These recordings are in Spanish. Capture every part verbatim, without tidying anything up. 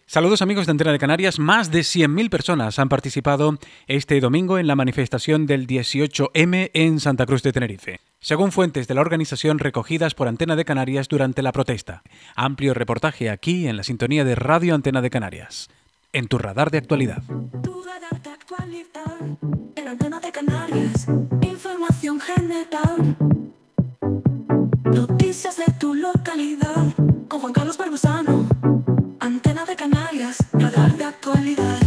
Saludos amigos de Antena de Canarias. Más de cien mil personas han participado este domingo en la manifestación del dieciocho eme en Santa Cruz de Tenerife, según fuentes de la organización recogidas por Antena de Canarias durante la protesta. Amplio reportaje aquí en la sintonía de Radio Antena de Canarias, en tu radar de actualidad. Tu radar de actualidad, en Antena de Canarias, información general, noticias de tu localidad, con Juan Carlos Barbusano. Antena de Canarias, radar de actualidad.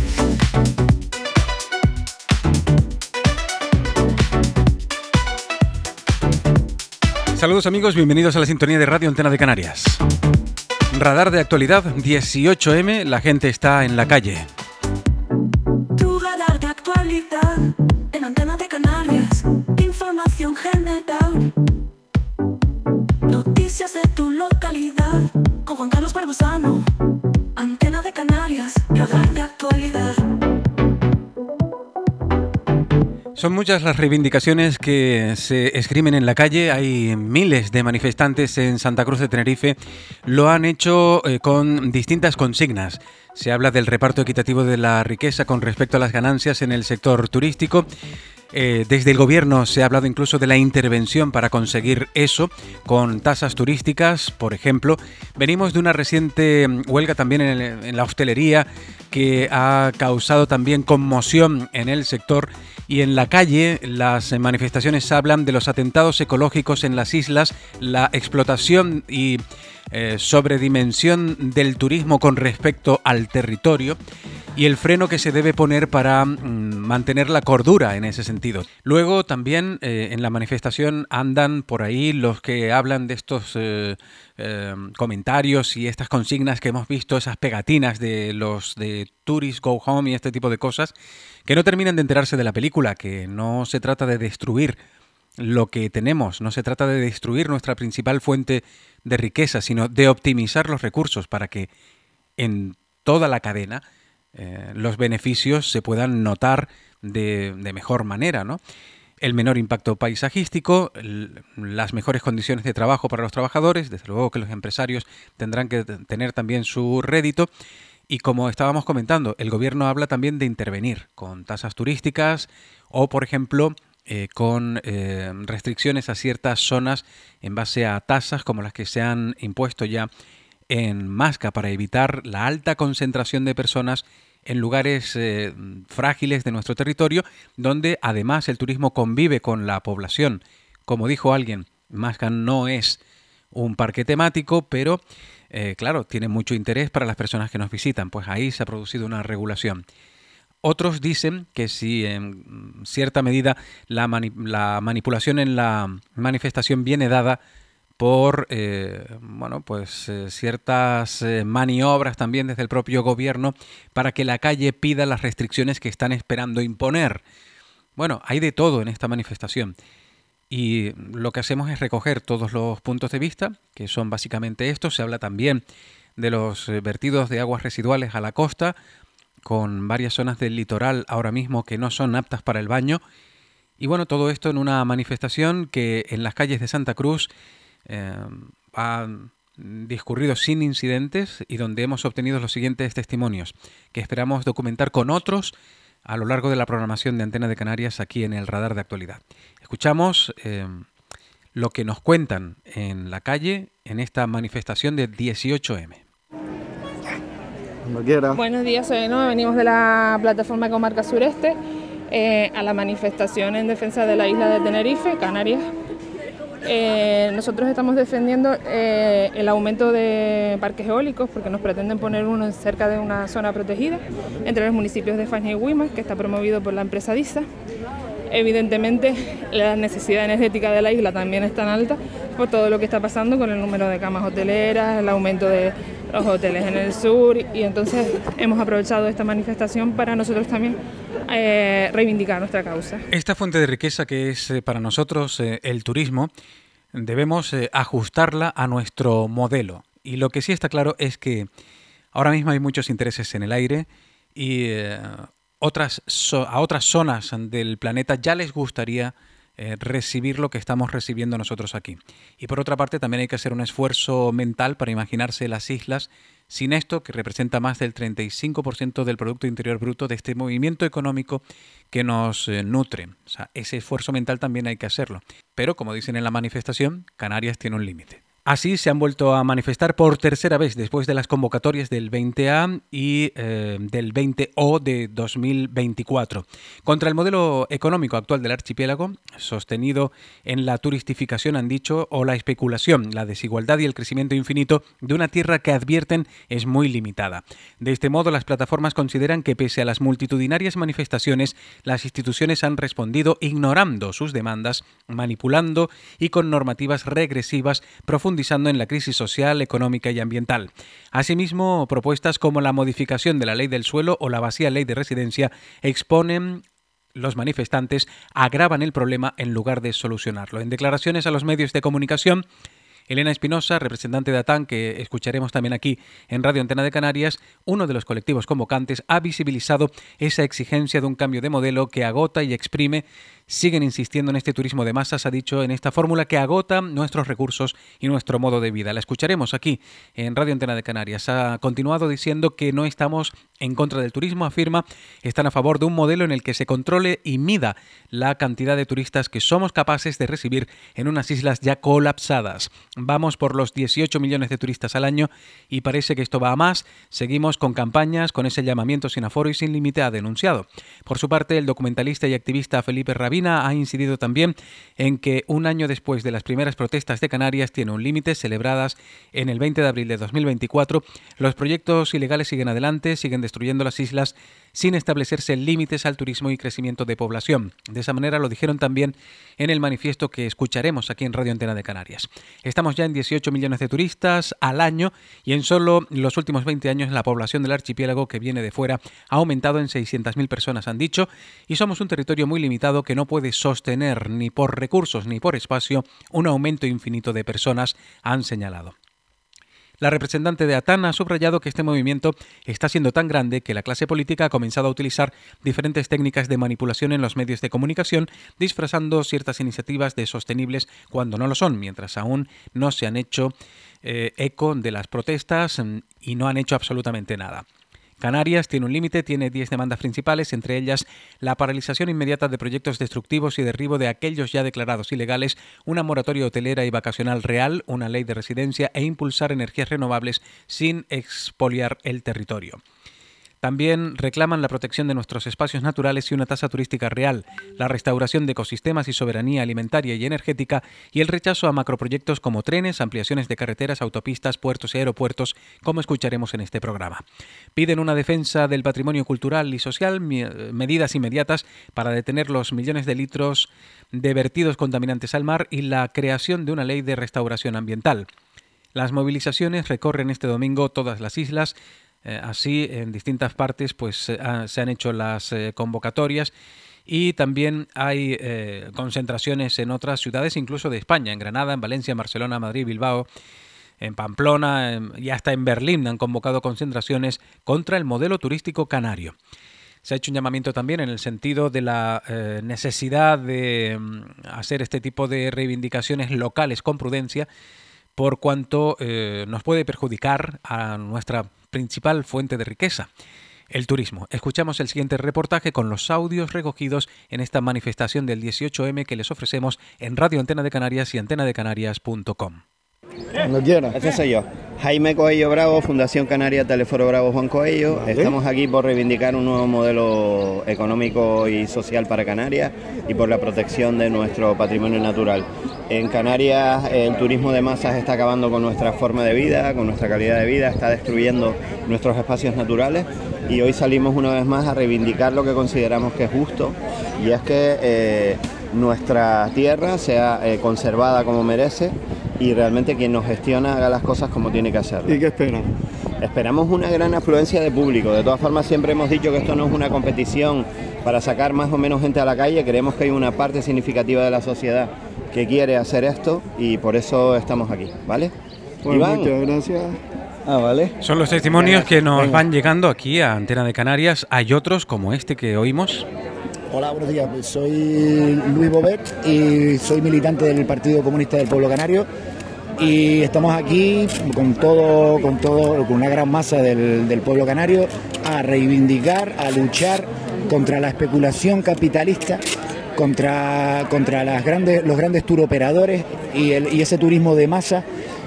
Saludos amigos, bienvenidos a la sintonía de Radio Antena de Canarias. Radar de actualidad, dieciocho eme, la gente está en la calle. Tu radar de actualidad, en Antena de Canarias, información general, noticias de tu localidad, con Juan Carlos Barbusano. Antena de Canarias, radar de actualidad. Son muchas las reivindicaciones que se esgrimen en la calle. Hay miles de manifestantes en Santa Cruz de Tenerife. Lo han hecho eh, con distintas consignas. Se habla del reparto equitativo de la riqueza con respecto a las ganancias en el sector turístico. Eh, desde el gobierno se ha hablado incluso de la intervención para conseguir eso, con tasas turísticas, por ejemplo. Venimos de una reciente huelga también en, el, en la hostelería que ha causado también conmoción en el sector. Y en la calle las manifestaciones hablan de los atentados ecológicos en las islas, la explotación y eh, sobredimensión del turismo con respecto al territorio y el freno que se debe poner para mm, mantener la cordura en ese sentido. Luego también eh, en la manifestación andan por ahí los que hablan de estos eh, eh, comentarios y estas consignas que hemos visto, esas pegatinas de los de Tourists Go Home y este tipo de cosas, que no terminan de enterarse de la película, que no se trata de destruir lo que tenemos, no se trata de destruir nuestra principal fuente de riqueza, sino de optimizar los recursos para que en toda la cadena eh, los beneficios se puedan notar de, de mejor manera, ¿no? El menor impacto paisajístico, el, las mejores condiciones de trabajo para los trabajadores, desde luego que los empresarios tendrán que tener también su rédito. Y como estábamos comentando, el gobierno habla también de intervenir con tasas turísticas o, por ejemplo, eh, con eh, restricciones a ciertas zonas en base a tasas como las que se han impuesto ya en Masca para evitar la alta concentración de personas en lugares eh, frágiles de nuestro territorio, donde además el turismo convive con la población. Como dijo alguien, Masca no es un parque temático, pero Eh, claro, tiene mucho interés para las personas que nos visitan, pues ahí se ha producido una regulación. Otros dicen que si en cierta medida la, mani- la manipulación en la manifestación viene dada por eh, bueno, pues eh, ciertas eh, maniobras también desde el propio gobierno para que la calle pida las restricciones que están esperando imponer. Bueno, hay de todo en esta manifestación. Y lo que hacemos es recoger todos los puntos de vista, que son básicamente estos. Se habla también de los vertidos de aguas residuales a la costa, con varias zonas del litoral ahora mismo que no son aptas para el baño. Y bueno, todo esto en una manifestación que en las calles de Santa Cruz eh, ha discurrido sin incidentes y donde hemos obtenido los siguientes testimonios, que esperamos documentar con otros a lo largo de la programación de Antena de Canarias aquí en el Radar de Actualidad. Escuchamos eh, lo que nos cuentan en la calle en esta manifestación del dieciocho eme. Cuando quiera. Buenos días, soy Eno, venimos de la plataforma Comarca Sureste eh, a la manifestación en defensa de la isla de Tenerife, Canarias. Eh, nosotros estamos defendiendo eh, el aumento de parques eólicos porque nos pretenden poner uno cerca de una zona protegida entre los municipios de Fáñez y Güímar, que está promovido por la empresa DISA. Evidentemente la necesidad energética de la isla también es tan alta por todo lo que está pasando con el número de camas hoteleras, el aumento de los hoteles en el sur, y entonces hemos aprovechado esta manifestación para nosotros también eh, reivindicar nuestra causa. Esta fuente de riqueza que es eh, para nosotros eh, el turismo, debemos eh, ajustarla a nuestro modelo. Y lo que sí está claro es que ahora mismo hay muchos intereses en el aire y eh, otras so- a otras zonas del planeta ya les gustaría eh, recibir lo que estamos recibiendo nosotros aquí. Y por otra parte, también hay que hacer un esfuerzo mental para imaginarse las islas sin esto, que representa más del treinta y cinco por ciento del Producto Interior Bruto de este movimiento económico que nos eh, nutre. O sea, ese esfuerzo mental también hay que hacerlo. Pero, como dicen en la manifestación, Canarias tiene un límite. Así se han vuelto a manifestar por tercera vez después de las convocatorias del veinte A y eh, del veinte O de dos mil veinticuatro. Contra el modelo económico actual del archipiélago, sostenido en la turistificación, han dicho, o la especulación, la desigualdad y el crecimiento infinito de una tierra que advierten es muy limitada. De este modo, las plataformas consideran que pese a las multitudinarias manifestaciones, las instituciones han respondido ignorando sus demandas, manipulando y con normativas regresivas profundamente profundizando en la crisis social, económica y ambiental. Asimismo, propuestas como la modificación de la ley del suelo o la vacía ley de residencia exponen los manifestantes, agravan el problema en lugar de solucionarlo. En declaraciones a los medios de comunicación, Elena Espinosa, representante de ATAN, que escucharemos también aquí en Radio Antena de Canarias, uno de los colectivos convocantes, ha visibilizado esa exigencia de un cambio de modelo que agota y exprime. Siguen insistiendo en este turismo de masas, ha dicho, en esta fórmula que agota nuestros recursos y nuestro modo de vida. La escucharemos aquí en Radio Antena de Canarias. Ha continuado diciendo que no estamos en contra del turismo, afirma, están a favor de un modelo en el que se controle y mida la cantidad de turistas que somos capaces de recibir en unas islas ya colapsadas. Vamos por los dieciocho millones de turistas al año y parece que esto va a más. Seguimos con campañas, con ese llamamiento sin aforo y sin límite, ha denunciado. Por su parte, el documentalista y activista Felipe Rabina ha incidido también en que un año después de las primeras protestas de Canarias tiene un límite, celebradas en el veinte de abril de dos mil veinticuatro. Los proyectos ilegales siguen adelante, siguen destruyendo las islas sin establecerse límites al turismo y crecimiento de población. De esa manera lo dijeron también en el manifiesto que escucharemos aquí en Radio Antena de Canarias. Estamos ya en dieciocho millones de turistas al año y en solo los últimos veinte años la población del archipiélago que viene de fuera ha aumentado en seiscientas mil personas, han dicho, y somos un territorio muy limitado que no puede sostener ni por recursos ni por espacio un aumento infinito de personas, han señalado. La representante de ATAN ha subrayado que este movimiento está siendo tan grande que la clase política ha comenzado a utilizar diferentes técnicas de manipulación en los medios de comunicación, disfrazando ciertas iniciativas de sostenibles cuando no lo son, mientras aún no se han hecho eh, eco de las protestas y no han hecho absolutamente nada. Canarias tiene un límite, tiene diez demandas principales, entre ellas la paralización inmediata de proyectos destructivos y derribo de aquellos ya declarados ilegales, una moratoria hotelera y vacacional real, una ley de residencia e impulsar energías renovables sin expoliar el territorio. También reclaman la protección de nuestros espacios naturales y una tasa turística real, la restauración de ecosistemas y soberanía alimentaria y energética y el rechazo a macroproyectos como trenes, ampliaciones de carreteras, autopistas, puertos y aeropuertos, como escucharemos en este programa. Piden una defensa del patrimonio cultural y social, medidas inmediatas para detener los millones de litros de vertidos contaminantes al mar y la creación de una ley de restauración ambiental. Las movilizaciones recorren este domingo todas las islas. Eh, así, en distintas partes pues eh, se han hecho las eh, convocatorias y también hay eh, concentraciones en otras ciudades, incluso de España, en Granada, en Valencia, en Barcelona, Madrid, Bilbao, en Pamplona en, y hasta en Berlín han convocado concentraciones contra el modelo turístico canario. Se ha hecho un llamamiento también en el sentido de la eh, necesidad de um, hacer este tipo de reivindicaciones locales con prudencia, por cuanto eh, nos puede perjudicar a nuestra principal fuente de riqueza, el turismo. Escuchamos el siguiente reportaje con los audios recogidos en esta manifestación del dieciocho eme que les ofrecemos en Radio Antena de Canarias y antena de canarias punto com. Cuando quiera. Ese soy yo. Jaime Coello Bravo, Fundación Canaria Teleforo Bravo Juan Coello. Vale. Estamos aquí por reivindicar un nuevo modelo económico y social para Canarias y por la protección de nuestro patrimonio natural. En Canarias el turismo de masas está acabando con nuestra forma de vida, con nuestra calidad de vida, está destruyendo nuestros espacios naturales y hoy salimos una vez más a reivindicar lo que consideramos que es justo y es que eh, nuestra tierra sea eh, conservada como merece y realmente quien nos gestiona haga las cosas como tiene que hacerlo. ¿Y qué esperan? Esperamos una gran afluencia de público. De todas formas, siempre hemos dicho que esto no es una competición para sacar más o menos gente a la calle. Creemos que hay una parte significativa de la sociedad que quiere hacer esto y por eso estamos aquí, ¿vale? Pues Iván. Muchas gracias. Ah, vale. Son los testimonios que nos van llegando aquí a Antena de Canarias. Hay otros como este que oímos. Hola, buenos días. Soy Luis Bobet y soy militante del Partido Comunista del Pueblo Canario. Y estamos aquí con todo, con todo, con una gran masa del, del pueblo canario a reivindicar, a luchar contra la especulación capitalista, contra, contra las grandes, los grandes turoperadores y, el, y ese turismo de masa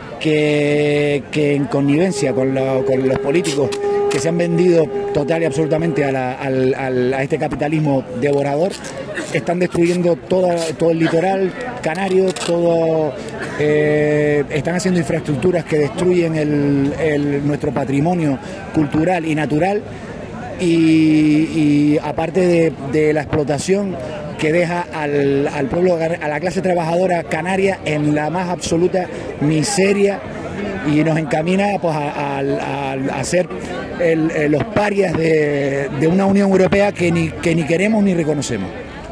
que, que en connivencia con, la, con los políticos que se han vendido total y absolutamente a, la, al, al, a este capitalismo devorador, están destruyendo toda, todo el litoral canario, todo, eh, están haciendo infraestructuras que destruyen el, el, nuestro patrimonio cultural y natural, y, y aparte de, de la explotación que deja al, al pueblo, a la clase trabajadora canaria en la más absoluta miseria, y nos encamina pues, a, a, a ser el, el, los parias de, de una Unión Europea que ni, que ni queremos ni reconocemos.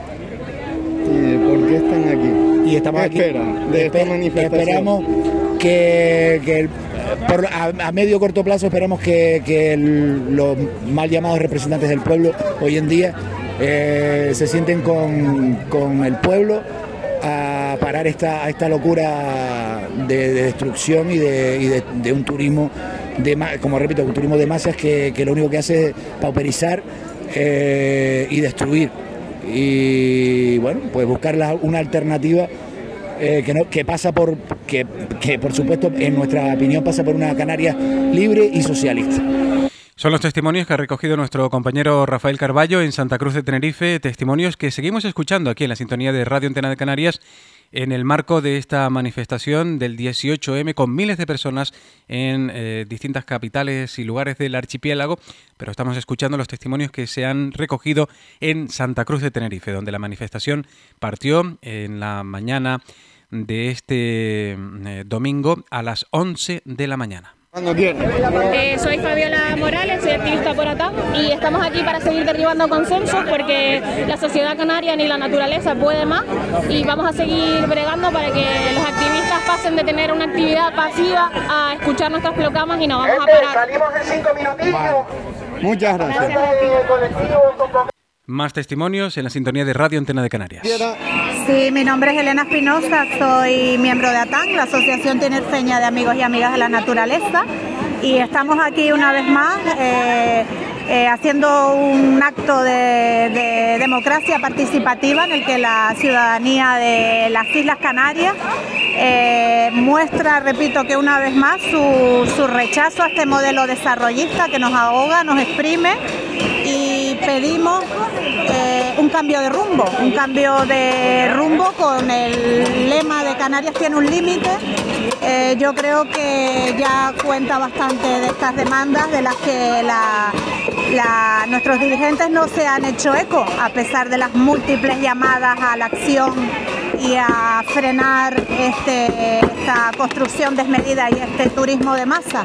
¿Y por qué están aquí? Y estamos ¿Qué aquí. esperan de esta manifestación? Esperamos que, que el, por, a, a medio corto plazo esperamos que, que el, los mal llamados representantes del pueblo hoy en día eh, se sienten con, con el pueblo a parar esta, esta locura de, de destrucción y de, y de, de un turismo, de, como repito, un turismo de masas que, que lo único que hace es pauperizar eh, y destruir. Y bueno, pues buscar la, una alternativa eh, que, no, que pasa por, que, que por supuesto en nuestra opinión pasa por una Canarias libre y socialista. Son los testimonios que ha recogido nuestro compañero Rafael Carballo en Santa Cruz de Tenerife, testimonios que seguimos escuchando aquí en la sintonía de Radio Antena de Canarias en el marco de esta manifestación del dieciocho eme con miles de personas en eh, distintas capitales y lugares del archipiélago, pero estamos escuchando los testimonios que se han recogido en Santa Cruz de Tenerife, donde la manifestación partió en la mañana de este eh, domingo a las once de la mañana. Cuando quieran. Eh, soy Fabiola Morales, soy activista por ATAM y estamos aquí para seguir derribando consensos porque la sociedad canaria ni la naturaleza puede más, y vamos a seguir bregando para que los activistas pasen de tener una actividad pasiva a escuchar nuestras proclamas y no vamos a parar. Salimos en cinco minutillos. Vale. Muchas gracias. Más testimonios en la sintonía de Radio Antena de Canarias. Sí, mi nombre es Elena Espinosa, soy miembro de ATAN, la Asociación Tinerfeña de Amigos y Amigas de la Naturaleza, y estamos aquí una vez más eh, eh, haciendo un acto de, de democracia participativa en el que la ciudadanía de las Islas Canarias eh, muestra, repito, que una vez más su, su rechazo a este modelo desarrollista que nos ahoga, nos exprime, y pedimos eh, un cambio de rumbo, un cambio de rumbo con el lema de Canarias tiene un límite. Eh, yo creo que ya cuenta bastante de estas demandas de las que la, la, nuestros dirigentes no se han hecho eco, a pesar de las múltiples llamadas a la acción y a frenar este, esta construcción desmedida y este turismo de masa.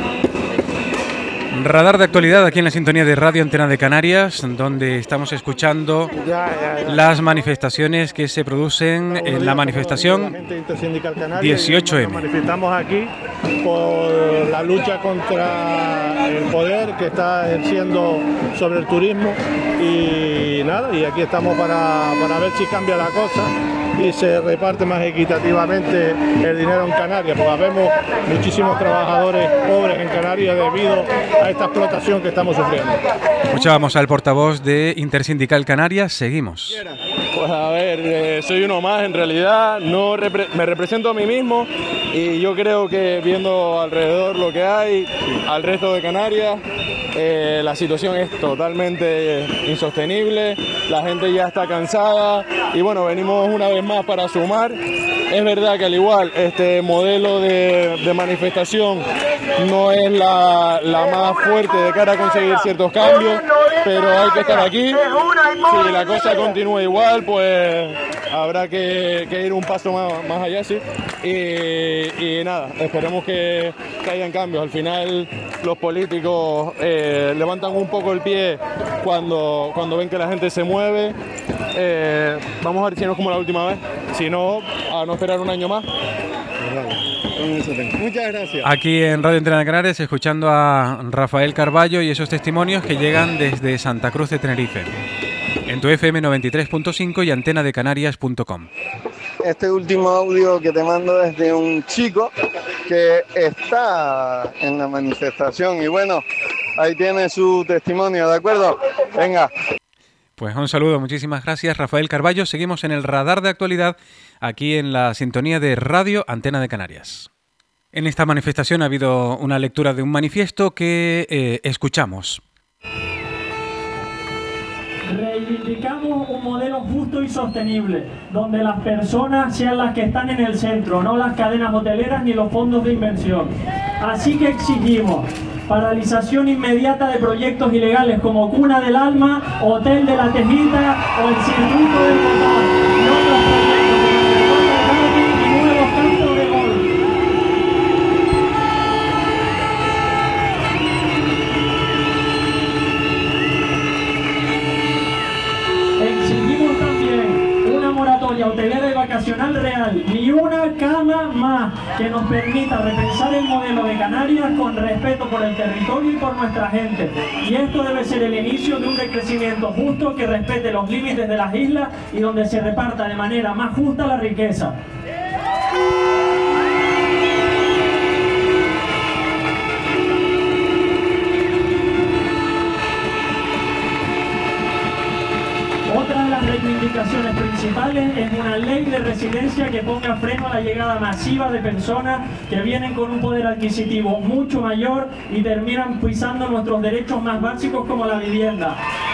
Radar de actualidad aquí en la sintonía de Radio Antena de Canarias, donde estamos escuchando las manifestaciones que se producen en la manifestación dieciocho eme. Manifestamos aquí por la lucha contra el poder que está ejerciendo sobre el turismo, y nada, y aquí estamos para, para ver si cambia la cosa y se reparte más equitativamente el dinero en Canarias, porque vemos muchísimos trabajadores pobres en Canarias debido a esta explotación que estamos sufriendo. Escuchábamos al portavoz de Intersindical Canarias, seguimos. Pues a ver, eh, soy uno más en realidad, no repre- me represento a mí mismo, y yo creo que viendo alrededor lo que hay, al resto de Canarias, eh, la situación es totalmente insostenible, la gente ya está cansada, y bueno, venimos una vez más para sumar. Es verdad que al igual este modelo de, de manifestación no es la, la más fuerte de cara a conseguir ciertos cambios, pero hay que estar aquí. Si la cosa continúa igual, pues habrá que, que ir un paso más, más allá, sí. Y, y nada, esperemos que, que hayan cambios. Al final los políticos eh, levantan un poco el pie cuando, cuando ven que la gente se mueve. Eh, vamos a ver si no es como la última vez, si no, a no esperar un año más. Muchas gracias. Aquí en Radio Antena de Canarias, escuchando a Rafael Carballo y esos testimonios que llegan desde Santa Cruz de Tenerife. En tu F M noventa y tres punto cinco y antena de canarias punto com. Este último audio que te mando es de un chico que está en la manifestación y bueno, ahí tiene su testimonio, ¿de acuerdo? Venga. Pues un saludo, muchísimas gracias, Rafael Carballo. Seguimos en el radar de actualidad aquí en la sintonía de Radio Antena de Canarias. En esta manifestación ha habido una lectura de un manifiesto que eh, escuchamos. Reivindicamos un modelo justo y sostenible, donde las personas sean las que están en el centro, no las cadenas hoteleras ni los fondos de inversión. Así que exigimos paralización inmediata de proyectos ilegales como Cuna del Alma, Hotel de la Tejita o el Circuito del Total, no los proyectos como el Record y nuevos campos de golf. Exigimos también una moratoria hotelera y vacacional real, ni una cama más, que nos permita repensar el modelo de Canarias con respeto por el territorio y por nuestra gente. Y esto debe ser el inicio de un decrecimiento justo que respete los límites de las islas y donde se reparta de manera más justa la riqueza. Otra de las reivindicaciones principales es una ley de residencia que ponga freno a la llegada masiva de personas que vienen con un poder adquisitivo mucho mayor y terminan pisando nuestros derechos más básicos como la vivienda.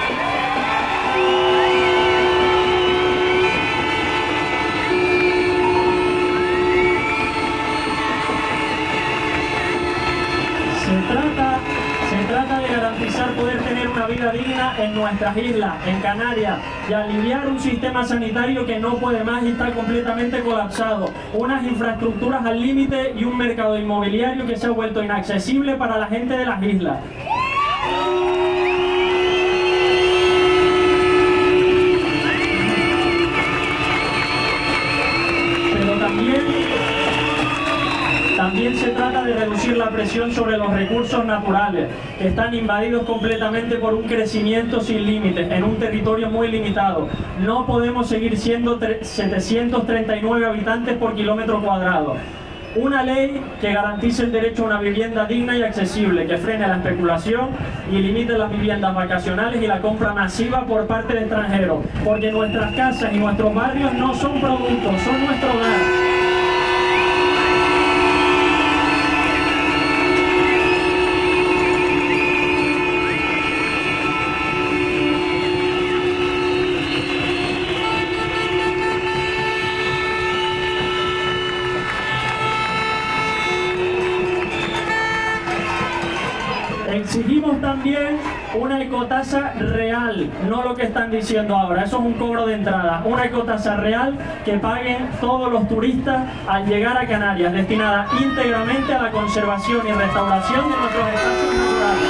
Se trata Se trata de garantizar poder tener una vida digna en nuestras islas, en Canarias, y aliviar un sistema sanitario que no puede más y está completamente colapsado, unas infraestructuras al límite y un mercado inmobiliario que se ha vuelto inaccesible para la gente de las islas. Pero también... También se trata de reducir la presión sobre los recursos naturales, que están invadidos completamente por un crecimiento sin límites, en un territorio muy limitado. No podemos seguir siendo setecientos treinta y nueve habitantes por kilómetro cuadrado. Una ley que garantice el derecho a una vivienda digna y accesible, que frene la especulación y limite las viviendas vacacionales y la compra masiva por parte de extranjeros, porque nuestras casas y nuestros barrios no son productos, son nuestro hogar. Exigimos también una ecotasa real, no lo que están diciendo ahora, eso es un cobro de entrada, una ecotasa real que paguen todos los turistas al llegar a Canarias, destinada íntegramente a la conservación y restauración de nuestros espacios naturales.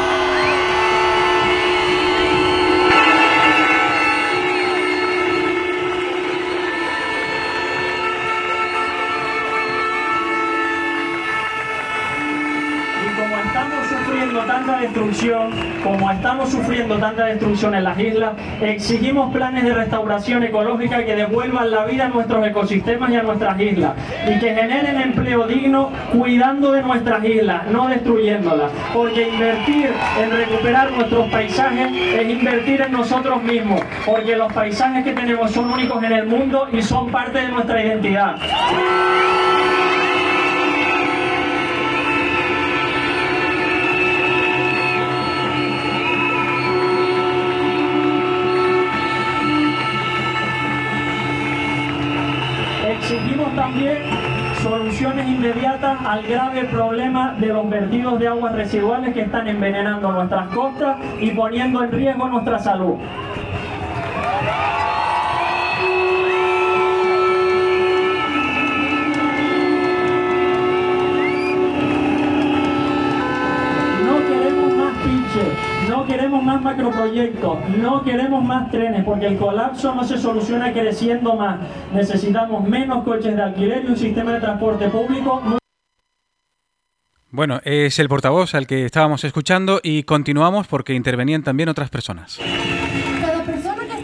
Tanta destrucción, como estamos sufriendo tanta destrucción en las islas, exigimos planes de restauración ecológica que devuelvan la vida a nuestros ecosistemas y a nuestras islas y que generen empleo digno cuidando de nuestras islas, no destruyéndolas, porque invertir en recuperar nuestros paisajes es invertir en nosotros mismos, porque los paisajes que tenemos son únicos en el mundo y son parte de nuestra identidad. Exigimos también soluciones inmediatas al grave problema de los vertidos de aguas residuales que están envenenando nuestras costas y poniendo en riesgo nuestra salud. No queremos más macroproyectos, no queremos más trenes, porque el colapso no se soluciona creciendo más. Necesitamos menos coches de alquiler y un sistema de transporte público muy... Bueno, es el portavoz al que estábamos escuchando y continuamos porque intervenían también otras personas. Cada persona que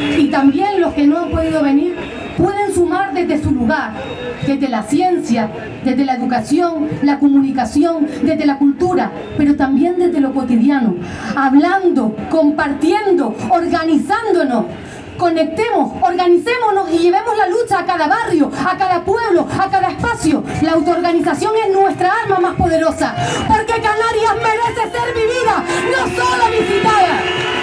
Y también los que no han podido venir pueden sumar desde su lugar, desde la ciencia, desde la educación, la comunicación, desde la cultura, pero también desde lo cotidiano, hablando, compartiendo, organizándonos. Conectemos, organicémonos y llevemos la lucha a cada barrio, a cada pueblo, a cada espacio. La autoorganización es nuestra arma más poderosa, porque Canarias merece ser vivida, no solo visitada.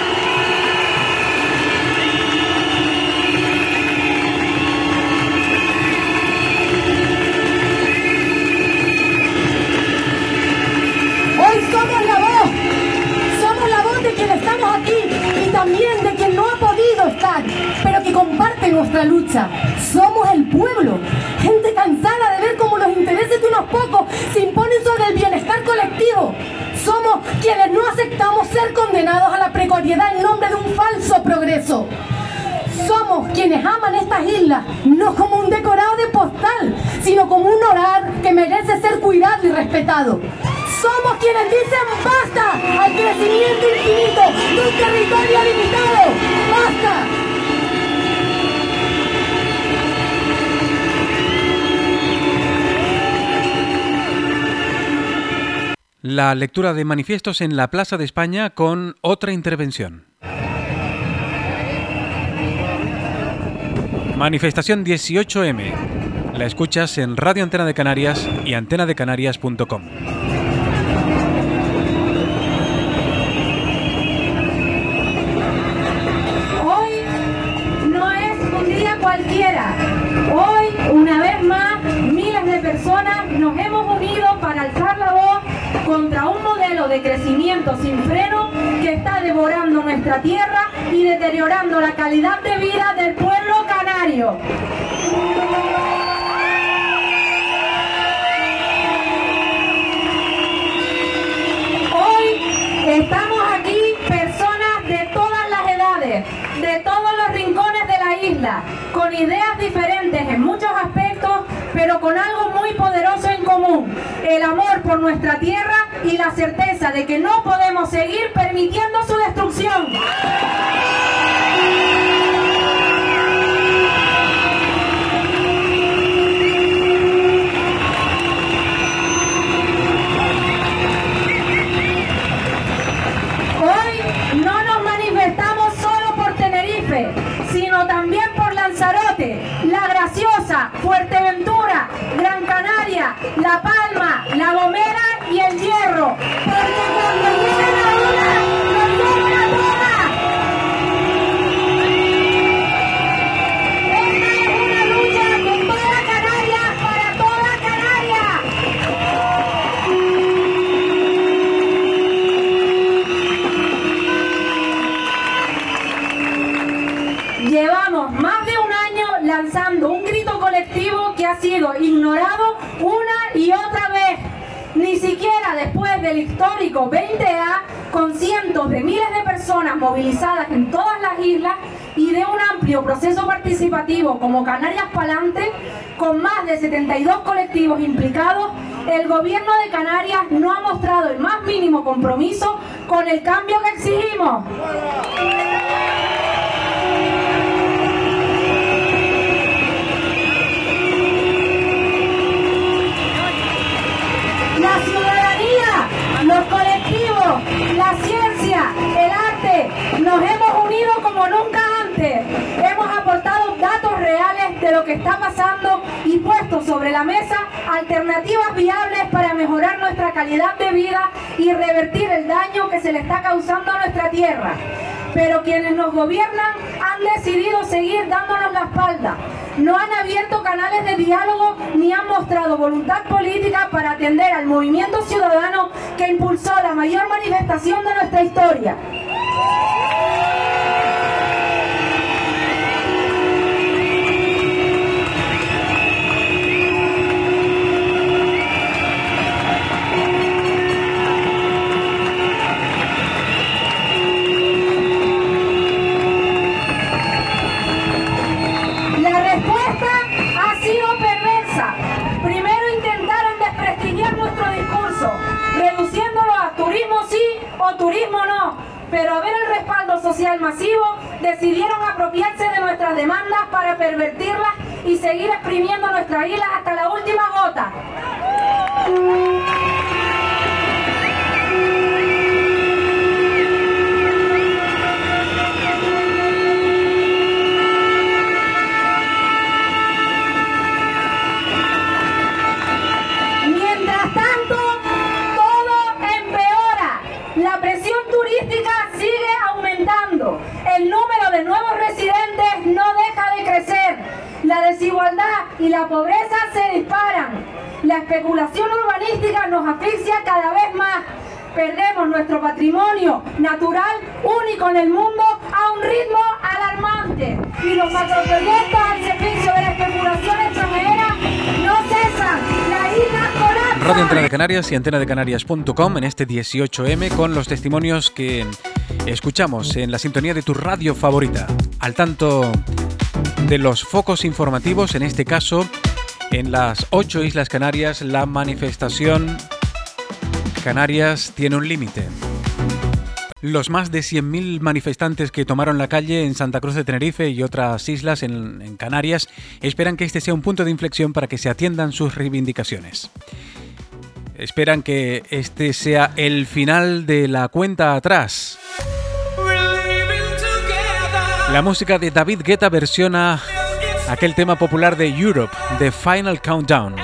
Hoy somos la voz, somos la voz de quienes estamos aquí y también de quien no ha podido estar, pero que comparte nuestra lucha. Somos el pueblo, gente cansada de ver cómo los intereses de unos pocos se imponen sobre el bienestar colectivo. Somos quienes no aceptamos ser condenados a la precariedad en nombre de un falso progreso. Somos quienes aman estas islas, no como un decorado de postal, sino como un hogar que merece ser cuidado y respetado. Somos quienes dicen basta al crecimiento infinito de un territorio limitado. ¡Basta! La lectura de manifiestos en la Plaza de España con otra intervención. Manifestación dieciocho eme. La escuchas en Radio Antena de Canarias y antena de canarias punto com. Hoy no es un día cualquiera. Hoy, una vez más, miles de personas nos hemos unido para alzar la voz contra un modelo de crecimiento sin freno que está devorando nuestra tierra y deteriorando la calidad de vida del pueblo canario. Hoy estamos aquí personas de todas las edades, de todos los rincones de la isla, con ideas diferentes en muchos aspectos, pero con algo muy poderoso en común: el amor por nuestra tierra y la certeza de que no podemos seguir permitiendo su destrucción. Hoy no nos manifestamos solo por Tenerife, sino también por Lanzarote, La Graciosa, Fuerteventura, Gran Canaria, La Palma, La Gomera y El Hierro. Porque cuando lleguen a una, nos lleguen a todas. Esta es una lucha con toda Canarias, para toda Canarias. Llevamos más de un año lanzando un grito colectivo que ha sido ignorado una y otra vez. Ni siquiera después del histórico veinte A, con cientos de miles de personas movilizadas en todas las islas y de un amplio proceso participativo como Canarias Pa'lante, con más de setenta y dos colectivos implicados, el gobierno de Canarias no ha mostrado el más mínimo compromiso con el cambio que exigimos. La ciudadanía, los colectivos, la ciencia, el arte, nos hemos unido como nunca antes. Hemos aportado datos reales de lo que está pasando y puesto sobre la mesa alternativas viables para mejorar nuestra calidad de vida y revertir el daño que se le está causando a nuestra tierra. Pero quienes nos gobiernan han decidido seguir dándonos la espalda. No han abierto canales de diálogo ni han mostrado voluntad política para atender al movimiento ciudadano que impulsó la mayor manifestación de nuestra historia. Turismo no, pero al ver el respaldo social masivo, decidieron apropiarse de nuestras demandas para pervertirlas y seguir exprimiendo nuestra isla hasta la última gota. Mientras tanto, todo empeora. La presión turística sigue aumentando. El número de nuevos residentes no deja de crecer. La desigualdad y la pobreza se disparan. La especulación urbanística nos asfixia cada vez más. Perdemos nuestro patrimonio natural único en el mundo a un ritmo alarmante. Y los macroproyectos al servicio de la especulación extranjera no cesan. La isla colapsa. Radio Antena de Canarias y antena de canarias punto com en este dieciocho eme con los testimonios que escuchamos en la sintonía de tu radio favorita. Al tanto de los focos informativos, en este caso en las ocho Islas Canarias, la manifestación Canarias tiene un límite. Los más de cien mil manifestantes que tomaron la calle en Santa Cruz de Tenerife y otras islas en, en Canarias esperan que este sea un punto de inflexión para que se atiendan sus reivindicaciones. Esperan que este sea el final de la cuenta atrás. La música de David Guetta versiona aquel tema popular de Europe, The Final Countdown.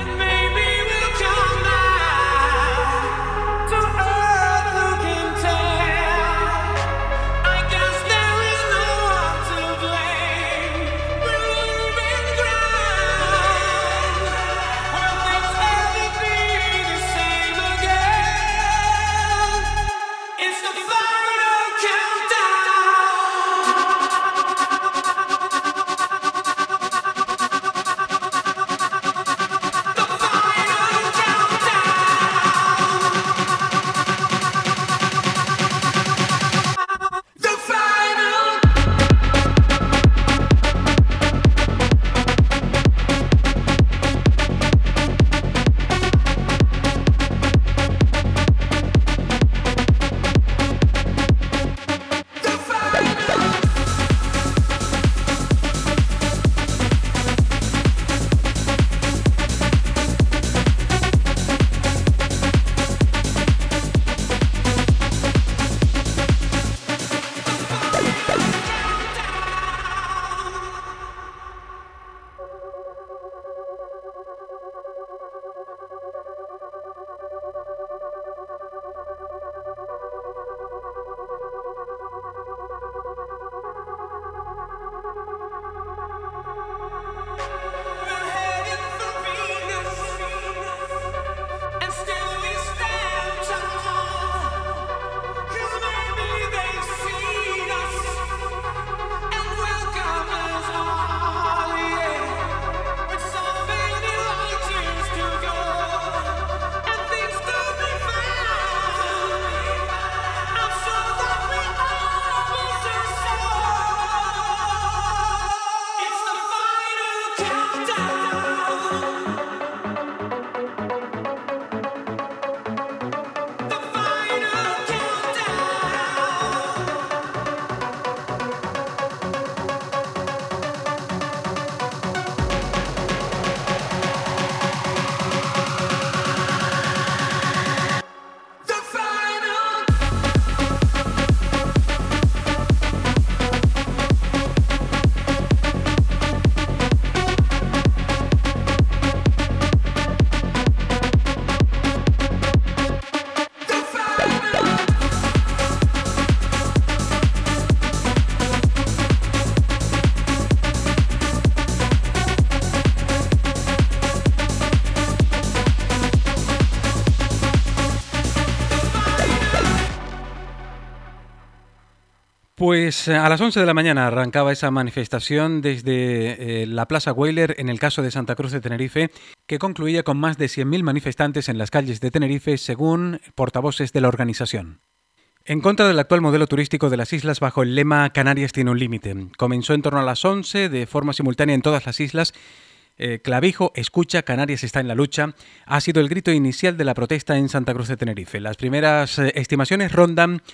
Pues a las once de la mañana arrancaba esa manifestación desde eh, la Plaza Weyler en el caso de Santa Cruz de Tenerife, que concluía con más de cien mil manifestantes en las calles de Tenerife, según portavoces de la organización. En contra del actual modelo turístico de las islas bajo el lema Canarias tiene un límite. Comenzó en torno a las once, de forma simultánea en todas las islas. Eh, clavijo, escucha, Canarias está en la lucha, ha sido el grito inicial de la protesta en Santa Cruz de Tenerife. Las primeras eh, estimaciones rondan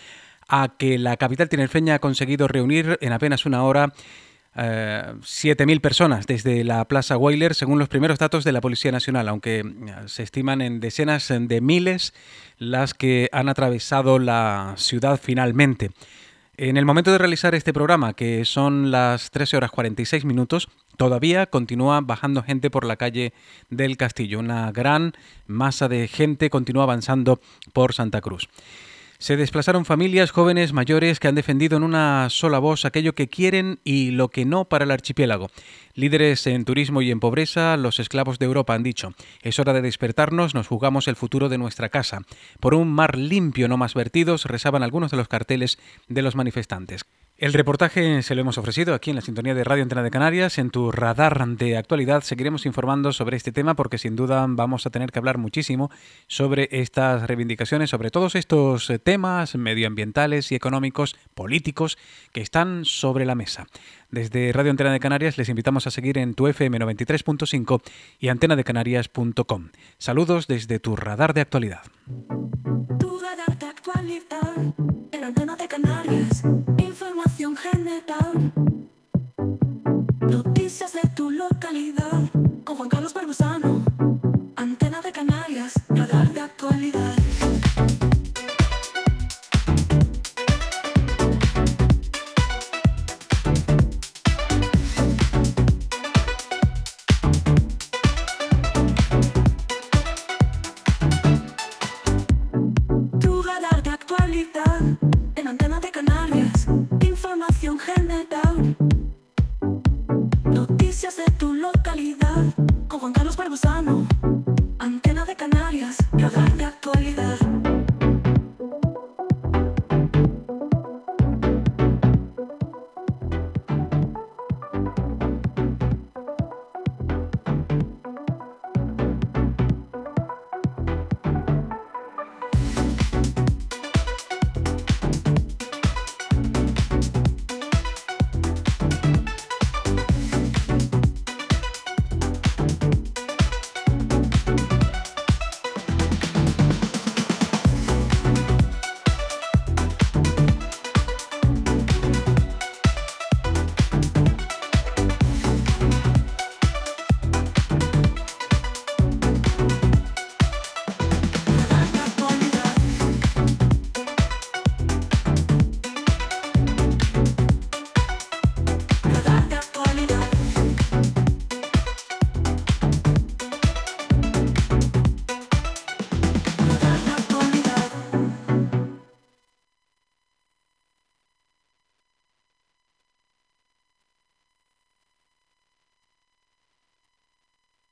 a que la capital tinerfeña ha conseguido reunir en apenas una hora Uh, siete mil personas desde la Plaza Weyler, según los primeros datos de la Policía Nacional, aunque uh, se estiman en decenas de miles las que han atravesado la ciudad finalmente. En el momento de realizar este programa, que son las trece horas cuarenta y seis minutos, todavía continúa bajando gente por la calle del Castillo. Una gran masa de gente continúa avanzando por Santa Cruz. Se desplazaron familias, jóvenes, mayores, que han defendido en una sola voz aquello que quieren y lo que no para el archipiélago. Líderes en turismo y en pobreza, los esclavos de Europa han dicho: es hora de despertarnos, nos jugamos el futuro de nuestra casa. Por un mar limpio, no más vertidos, rezaban algunos de los carteles de los manifestantes. El reportaje se lo hemos ofrecido aquí en la sintonía de Radio Antena de Canarias. En tu radar de actualidad seguiremos informando sobre este tema, porque sin duda vamos a tener que hablar muchísimo sobre estas reivindicaciones, sobre todos estos temas medioambientales y económicos, políticos, que están sobre la mesa. Desde Radio Antena de Canarias les invitamos a seguir en tu F M noventa y tres punto cinco y antena de canarias punto com. Saludos desde tu radar de actualidad. Tu radar de actualidad en Antena de Canarias.